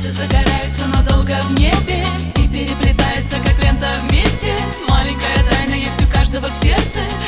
Звезды загораются надолго в небе и переплетаются, как лента вместе. Маленькая тайна есть у каждого в сердце.